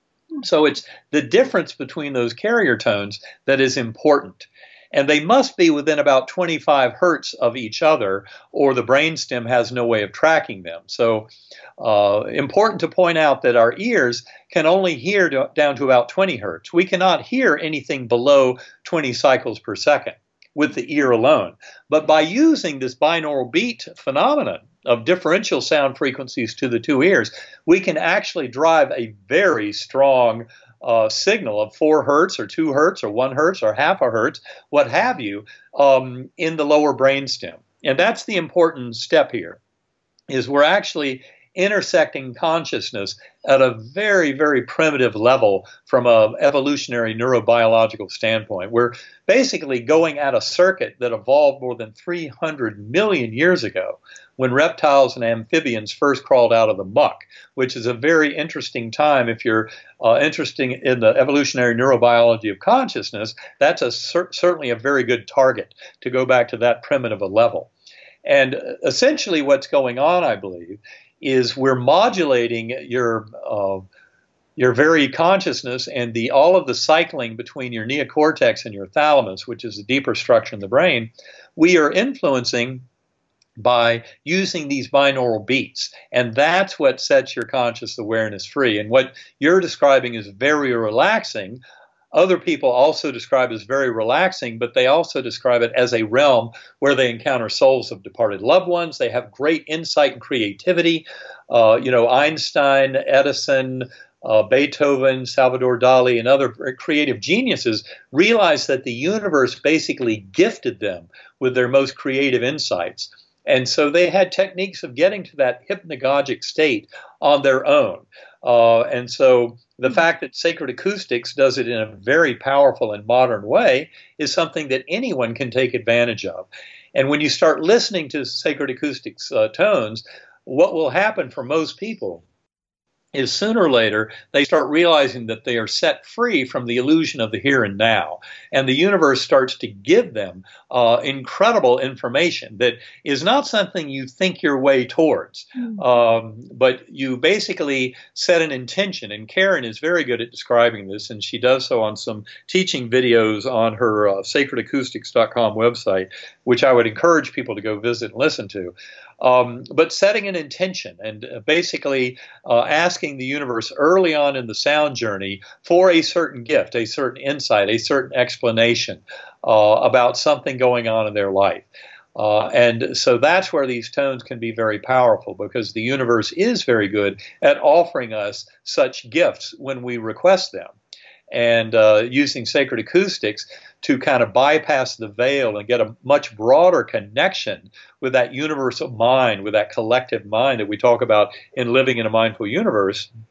So it's the difference between those carrier tones that is important. And they must be within about twenty-five hertz of each other, or the brainstem has no way of tracking them. So uh, important to point out that our ears can only hear to, down to about twenty hertz. We cannot hear anything below twenty cycles per second with the ear alone. But by using this binaural beat phenomenon of differential sound frequencies to the two ears, we can actually drive a very strong Uh, signal of four hertz or two hertz or one hertz or half a hertz, what have you, um, in the lower brainstem. And that's the important step here, is we're actually intersecting consciousness at a very, very primitive level from an evolutionary neurobiological standpoint. We're basically going at a circuit that evolved more than three hundred million years ago, when reptiles and amphibians first crawled out of the muck, which is a very interesting time. If you're uh, interested in the evolutionary neurobiology of consciousness, that's a cer- certainly a very good target to go back to that primitive a level. And essentially what's going on, I believe, is we're modulating your uh, your very consciousness and the all of the cycling between your neocortex and your thalamus, which is a deeper structure in the brain. We are influencing by using these binaural beats. And that's what sets your conscious awareness free. And what you're describing is very relaxing. Other people also describe it as very relaxing, but they also describe it as a realm where they encounter souls of departed loved ones. They have great insight and creativity. Uh, you know, Einstein, Edison, uh, Beethoven, Salvador Dali, and other creative geniuses realized that the universe basically gifted them with their most creative insights. And so they had techniques of getting to that hypnagogic state on their own. Uh, and so the fact that Sacred Acoustics does it in a very powerful and modern way is something that anyone can take advantage of. And when you start listening to Sacred Acoustics uh, tones, what will happen for most people is sooner or later they start realizing that they are set free from the illusion of the here and now. And the universe starts to give them uh, incredible information that is not something you think your way towards. Mm. Um, but you basically set an intention. And Karen is very good at describing this, and she does so on some teaching videos on her uh, sacred acoustics dot com website, which I would encourage people to go visit and listen to. Um, but setting an intention and uh, basically uh, asking the universe early on in the sound journey for a certain gift, a certain insight, a certain explanation uh, about something going on in their life. Uh, and so that's where these tones can be very powerful, because the universe is very good at offering us such gifts when we request them. And uh, using Sacred Acoustics to kind of bypass the veil and get a much broader connection with that universal mind, with that collective mind that we talk about in Living in a Mindful Universe,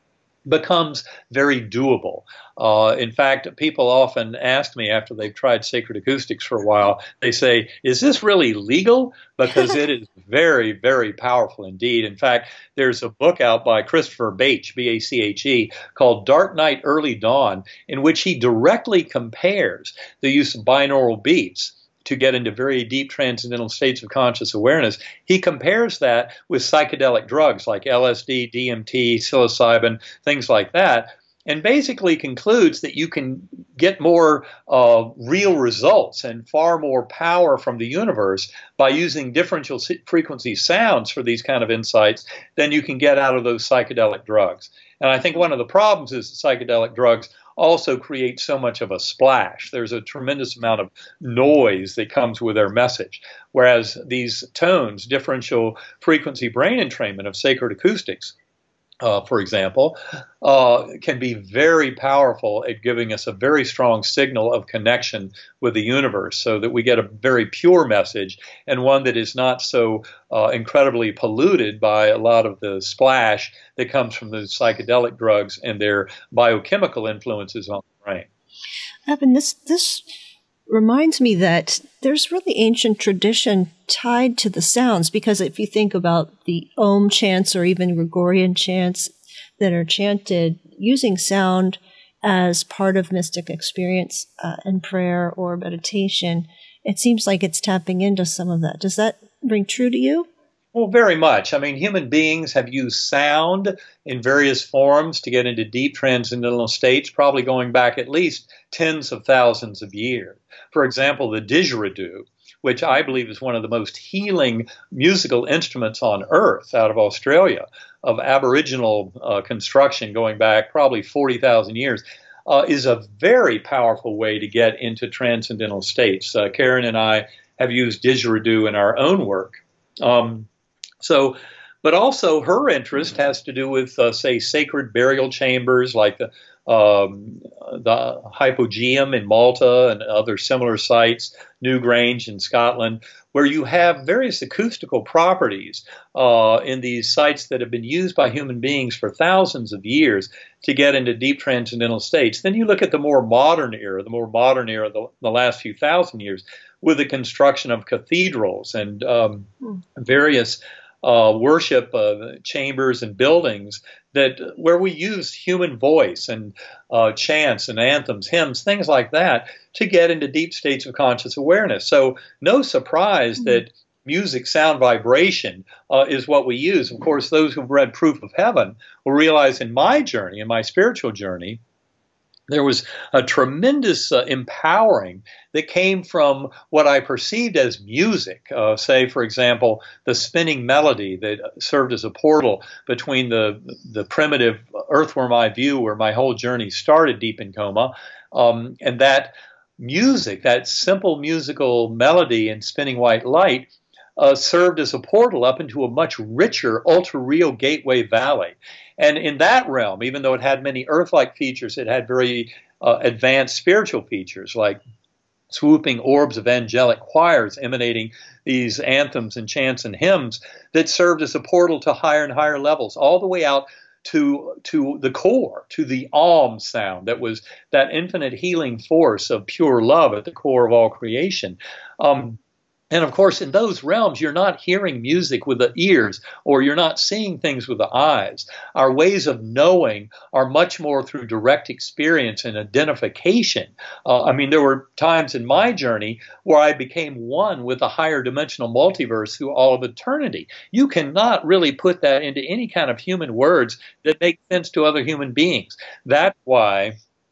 becomes very doable. Uh, in fact, people often ask me after they've tried sacred acoustics for a while, they say, is this really legal? Because it is very, very powerful indeed. In fact, there's a book out by Christopher Bache, B A C H E, called Dark Night, Early Dawn, in which he directly compares the use of binaural beats to get into very deep transcendental states of conscious awareness. He compares that with psychedelic drugs like L S D, D M T, psilocybin, things like that, and basically concludes that you can get more uh, real results and far more power from the universe by using differential frequency sounds for these kind of insights than you can get out of those psychedelic drugs. And I think one of the problems is psychedelic drugs also create so much of a splash. There's a tremendous amount of noise that comes with their message. Whereas these tones, differential frequency brain entrainment of sacred acoustics, uh, for example, uh, can be very powerful at giving us a very strong signal of connection with the universe so that we get a very pure message and one that is not so uh, incredibly polluted by a lot of the splash that comes from the psychedelic drugs and their biochemical influences on the brain. Evan, this, this reminds me that there's really ancient tradition tied to the sounds, because if you think about the Om chants or even Gregorian chants that are chanted using sound as part of mystic experience uh, and prayer or meditation, it seems like it's tapping into some of that. Does that ring true to you? Well, very much. I mean, human beings have used sound in various forms to get into deep transcendental states, probably going back at least tens of thousands of years. For example, the didgeridoo, which I believe is one of the most healing musical instruments on earth out of Australia, of Aboriginal uh, construction going back probably forty thousand years, uh, is a very powerful way to get into transcendental states. Uh, Karen and I have used didgeridoo in our own work. Um, So, but also her interest has to do with, uh, say, sacred burial chambers like the, um, the Hypogeum in Malta and other similar sites, Newgrange in Scotland, where you have various acoustical properties uh, in these sites that have been used by human beings for thousands of years to get into deep transcendental states. Then you look at the more modern era, the more modern era, the, the last few thousand years, with the construction of cathedrals and um, mm. various Uh, worship uh, chambers and buildings that where we use human voice and uh, chants and anthems, hymns, things like that to get into deep states of conscious awareness. So no surprise mm-hmm. that music, sound, vibration uh, is what we use. Of course, those who've read Proof of Heaven will realize in my journey, in my spiritual journey, there was a tremendous uh, empowering that came from what I perceived as music. Uh, say, for example, the spinning melody that served as a portal between the the primitive earthworm eye view, where my whole journey started deep in coma, um, and that music, that simple musical melody and spinning white light, Uh, served as a portal up into a much richer, ultra-real gateway valley. And in that realm, even though it had many earth-like features, it had very uh, advanced spiritual features like swooping orbs of angelic choirs emanating these anthems and chants and hymns that served as a portal to higher and higher levels, all the way out to to the core, to the Om sound that was that infinite healing force of pure love at the core of all creation. Um, And of course, in those realms, you're not hearing music with the ears, or you're not seeing things with the eyes. Our ways of knowing are much more through direct experience and identification. Uh, I mean, there were times in my journey where I became one with a higher dimensional multiverse through all of eternity. You cannot really put that into any kind of human words that make sense to other human beings. That's why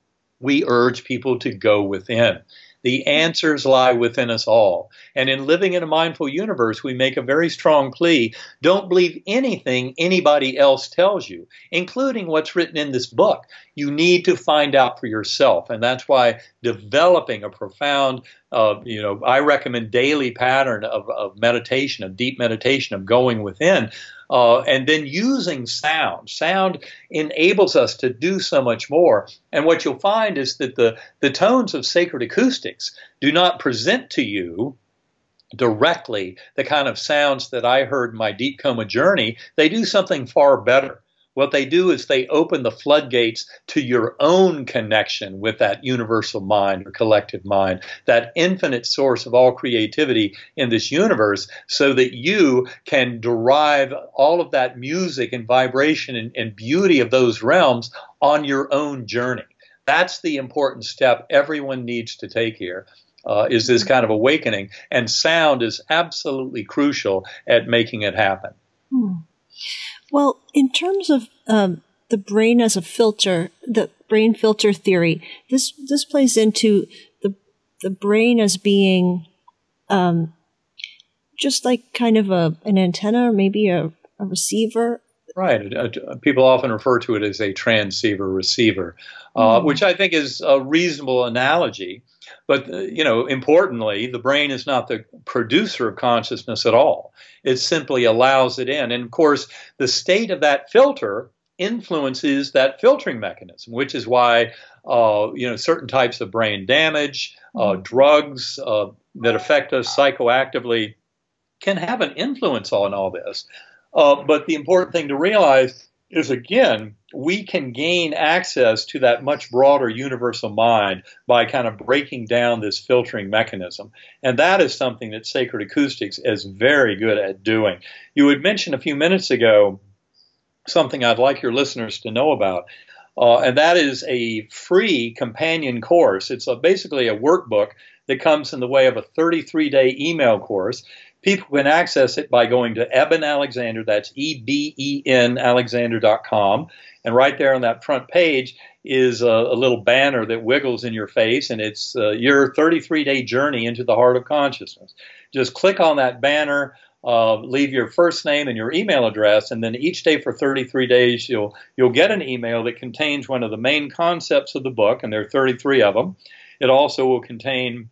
we urge people to go within. The answers lie within us all. And in living in a mindful universe, we make a very strong plea. Don't believe anything anybody else tells you, including what's written in this book. You need to find out for yourself. And that's why developing a profound, uh, you know, I recommend daily pattern of, of meditation, of deep meditation, of going within. Uh, and then using sound. Sound enables us to do so much more. And what you'll find is that the, the tones of sacred acoustics do not present to you directly the kind of sounds that I heard in my deep coma journey. They do something far better. What they do is they open the floodgates to your own connection with that universal mind or collective mind, that infinite source of all creativity in this universe, so that you can derive all of that music and vibration and, and beauty of those realms on your own journey. That's the important step everyone needs to take here, uh, is this kind of awakening. And sound is absolutely crucial at making it happen. Hmm. Well, in terms of um, the brain as a filter, the brain filter theory, this this plays into the the brain as being um, just like kind of a an antenna, or maybe a, a receiver. Right. Uh, people often refer to it as a transceiver receiver, uh, mm. which I think is a reasonable analogy. But, uh, you know, importantly, the brain is not the producer of consciousness at all. It simply allows it in. And, of course, the state of that filter influences that filtering mechanism, which is why, uh, you know, certain types of brain damage, uh, drugs uh, that affect us psychoactively can have an influence on all this. Uh, but the important thing to realize is, again, we can gain access to that much broader universal mind by kind of breaking down this filtering mechanism. And that is something that Sacred Acoustics is very good at doing. You had mentioned a few minutes ago something I'd like your listeners to know about, uh, and that is a free companion course. It's a, basically a workbook that comes in the way of a thirty-three day email course. People can access it by going to Eben Alexander, that's E B E N Alexander dot com. And right there on that front page is a, a little banner that wiggles in your face, and it's uh, your thirty-three day journey into the heart of consciousness. Just click on that banner, uh, leave your first name and your email address, and then each day for thirty-three days, you'll, you'll get an email that contains one of the main concepts of the book, and there are thirty-three of them. It also will contain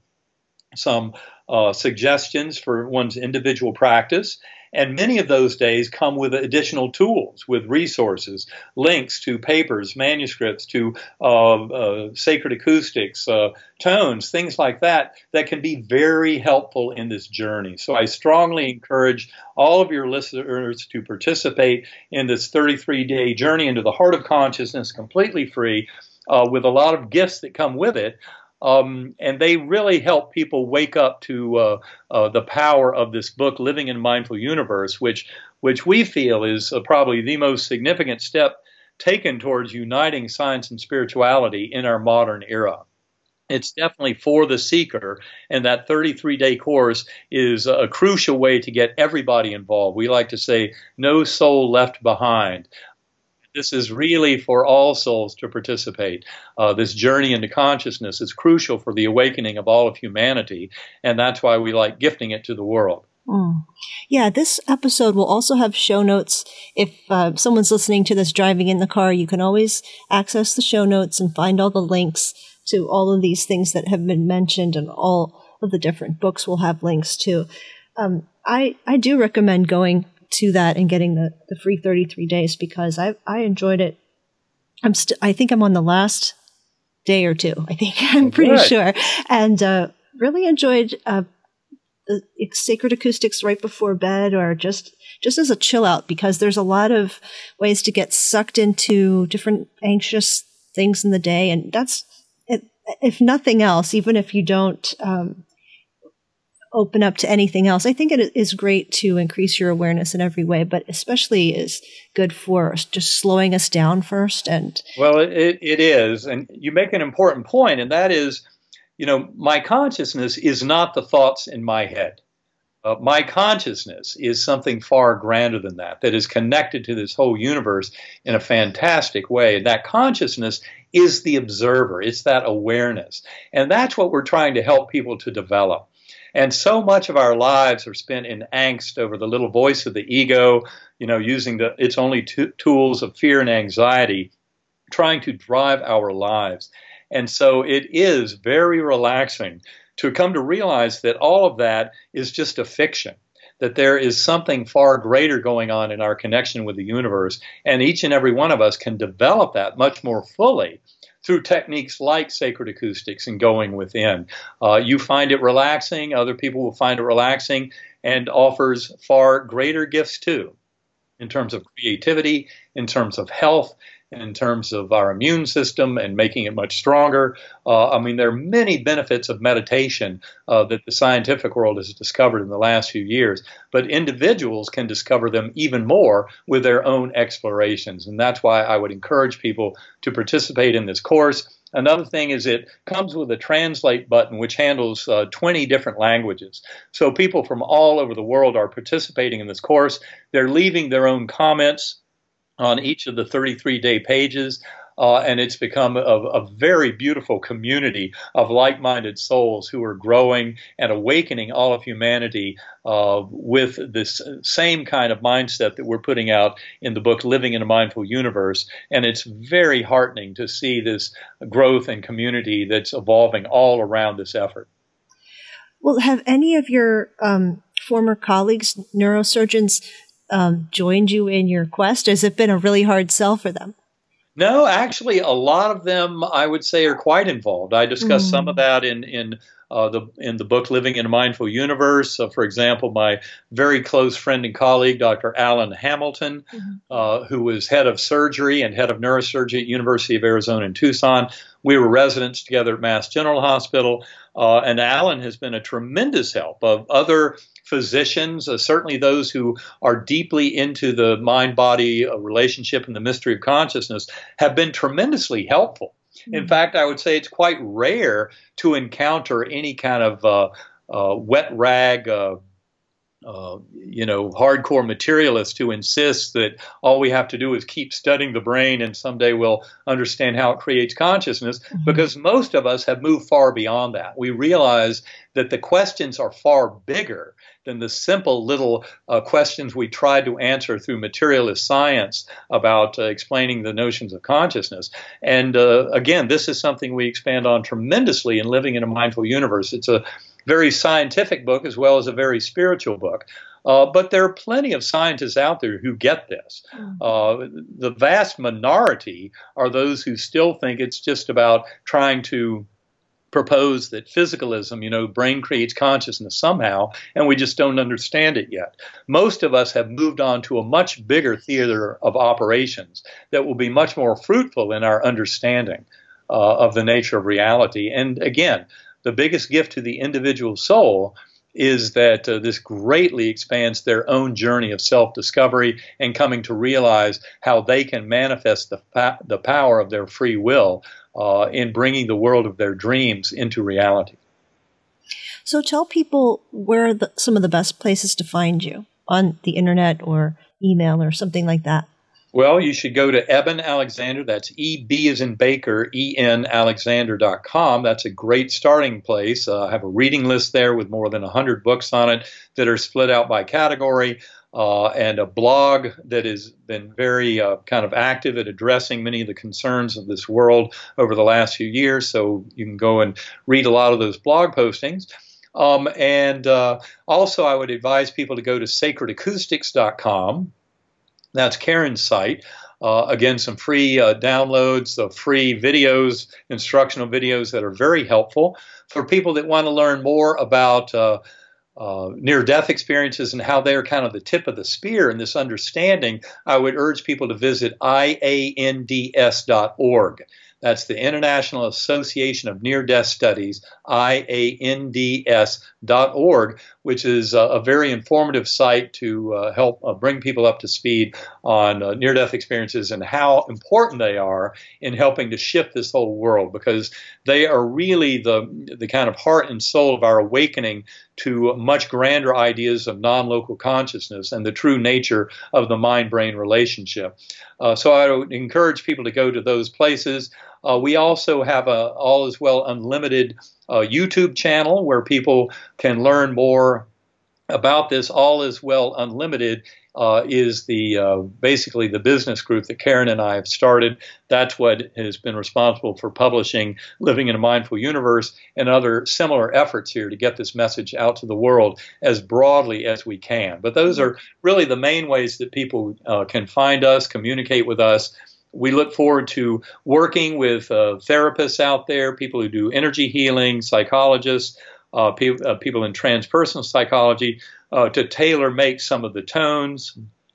some uh, suggestions for one's individual practice. And many of those days come with additional tools, with resources, links to papers, manuscripts, to uh, uh, sacred acoustics, uh, tones, things like that, that can be very helpful in this journey. So I strongly encourage all of your listeners to participate in this thirty-three day journey into the heart of consciousness, completely free, uh, with a lot of gifts that come with it. Um, and they really help people wake up to uh, uh, the power of this book, Living in a Mindful Universe, which which we feel is uh, probably the most significant step taken towards uniting science and spirituality in our modern era. It's definitely for the seeker, and that thirty-three day course is a crucial way to get everybody involved. We like to say, no soul left behind. This is really for all souls to participate. Uh, this journey into consciousness is crucial for the awakening of all of humanity, and that's why we like gifting it to the world. Mm. Yeah, this episode will also have show notes. If uh, someone's listening to this driving in the car, you can always access the show notes and find all the links to all of these things that have been mentioned, and all of the different books will have links to. Um, I, I do recommend going to that and getting the, the free thirty-three days, because I I enjoyed it. I'm st- I think I'm on the last day or two. I think I'm pretty Good. sure, and uh, really enjoyed uh, the Sacred Acoustics right before bed, or just just as a chill out, because there's a lot of ways to get sucked into different anxious things in the day, and that's, if nothing else, even if you don't Um, open up to anything else, I think it is great to increase your awareness in every way, but especially is good for just slowing us down first. And well, it, it is. And you make an important point, and that is, you know, my consciousness is not the thoughts in my head. Uh, my consciousness is something far grander than that, that is connected to this whole universe in a fantastic way. And that consciousness is the observer. It's that awareness. And that's what we're trying to help people to develop. And so much of our lives are spent in angst over the little voice of the ego, you know, using the, its only t- tools of fear and anxiety, trying to drive our lives. And so it is very relaxing to come to realize that all of that is just a fiction, that there is something far greater going on in our connection with the universe. And each and every one of us can develop that much more fully through techniques like Sacred Acoustics and going within. Uh, you find it relaxing, other people will find it relaxing, and offers far greater gifts too. in terms of creativity, in terms of health, in terms of our immune system and making it much stronger. Uh, I mean, there are many benefits of meditation uh, that the scientific world has discovered in the last few years, but individuals can discover them even more with their own explorations. And that's why I would encourage people to participate in this course. Another thing is it comes with a translate button which handles uh, twenty different languages. So people from all over the world are participating in this course. They're leaving their own comments on each of the thirty-three day pages, uh, and it's become a, a very beautiful community of like-minded souls who are growing and awakening all of humanity uh, with this same kind of mindset that we're putting out in the book Living in a Mindful Universe. And it's very heartening to see this growth and community that's evolving all around this effort. Well, have any of your um, former colleagues, neurosurgeons, Um, joined you in your quest? Has it been a really hard sell for them? No, actually, a lot of them, I would say, are quite involved. I discussed Mm. some of that in in uh, the in the book Living in a Mindful Universe. So, for example, my very close friend and colleague, Doctor Alan Hamilton, Mhm. uh, who was head of surgery and head of neurosurgery at University of Arizona in Tucson. We were residents together at Mass General Hospital, uh, and Alan has been a tremendous help of other physicians, uh, certainly those who are deeply into the mind-body uh, relationship and the mystery of consciousness, have been tremendously helpful. Mm-hmm. In fact, I would say it's quite rare to encounter any kind of uh, uh, wet rag, uh, uh, you know, hardcore materialist who insists that all we have to do is keep studying the brain and someday we'll understand how it creates consciousness, mm-hmm. because most of us have moved far beyond that. We realize that the questions are far bigger than the simple little uh, questions we tried to answer through materialist science about uh, explaining the notions of consciousness. And uh, again, this is something we expand on tremendously in Living in a Mindful Universe. It's a very scientific book as well as a very spiritual book. Uh, but there are plenty of scientists out there who get this. Uh, the vast minority are those who still think it's just about trying to propose that physicalism, you know, brain creates consciousness somehow, and we just don't understand it yet. Most of us have moved on to a much bigger theater of operations that will be much more fruitful in our understanding uh, of the nature of reality. And again, the biggest gift to the individual soul is that uh, this greatly expands their own journey of self-discovery and coming to realize how they can manifest the, fa- the power of their free will uh, in bringing the world of their dreams into reality. So tell people where the, some of the best places to find you on the internet or email or something like that. Well, you should go to Eben Alexander. That's E B as in Baker, E N Alexander dot com. That's a great starting place. Uh, I have a reading list there with more than one hundred books on it that are split out by category, uh, and a blog that has been very uh, kind of active at addressing many of the concerns of this world over the last few years. So you can go and read a lot of those blog postings. Um, and uh, also, I would advise people to go to sacred acoustics dot com. That's Karen's site. Uh, again, some free uh, downloads of free videos, instructional videos that are very helpful for people that want to learn more about uh, uh, near-death experiences and how they're kind of the tip of the spear in this understanding. I would urge people to visit I A N D S dot org. That's the International Association of Near-Death Studies, I A N D S dot org, which is a, a very informative site to uh, help uh, bring people up to speed on uh, near-death experiences and how important they are in helping to shift this whole world, because they are really the, the kind of heart and soul of our awakening to much grander ideas of non-local consciousness and the true nature of the mind-brain relationship. Uh, so I would encourage people to go to those places. Uh, we also have a All Is Well Unlimited uh, YouTube channel where people can learn more about this. All Is Well Unlimited uh, is the uh, basically the business group that Karen and I have started. That's what has been responsible for publishing Living in a Mindful Universe and other similar efforts here to get this message out to the world as broadly as we can. But those are really the main ways that people uh, can find us, communicate with us. We look forward to working with uh, therapists out there, people who do energy healing, psychologists, uh, pe- uh, people in transpersonal psychology, uh, to tailor make some of the tones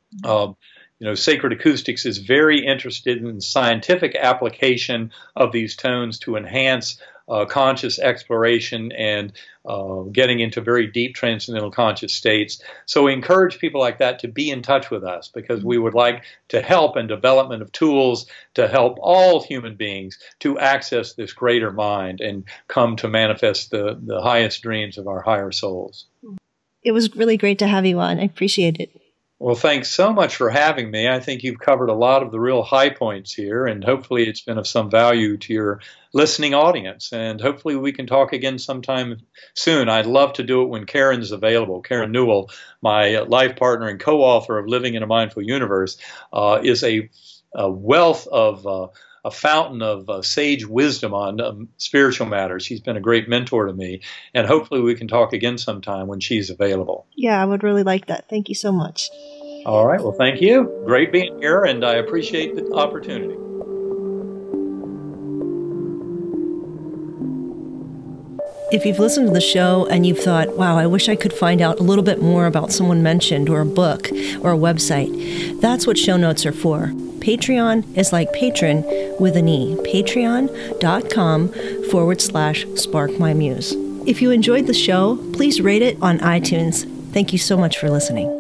Um, you know, Sacred Acoustics is very interested in scientific application of these tones to enhance uh, conscious exploration and uh, getting into very deep transcendental conscious states. So we encourage people like that to be in touch with us, because we would like to help in development of tools to help all human beings to access this greater mind and come to manifest the, the highest dreams of our higher souls. It was really great to have you on. I appreciate it. Well, thanks so much for having me. I think you've covered a lot of the real high points here, and hopefully it's been of some value to your listening audience. And hopefully we can talk again sometime soon. I'd love to do it when Karen's available. Karen Newell, my life partner and co-author of Living in a Mindful Universe, uh, is a, a wealth of uh, a fountain of uh, sage wisdom on um, spiritual matters. She's been a great mentor to me, and hopefully we can talk again sometime when she's available. Yeah, I would really like that. Thank you so much. All right. Well, thank you. Great being here, and I appreciate the opportunity. If you've listened to the show and you've thought, wow, I wish I could find out a little bit more about someone mentioned, or a book, or a website, that's what show notes are for. Patreon is like patron with an E. Patreon.com forward slash spark my muse. If you enjoyed the show, please rate it on iTunes. Thank you so much for listening.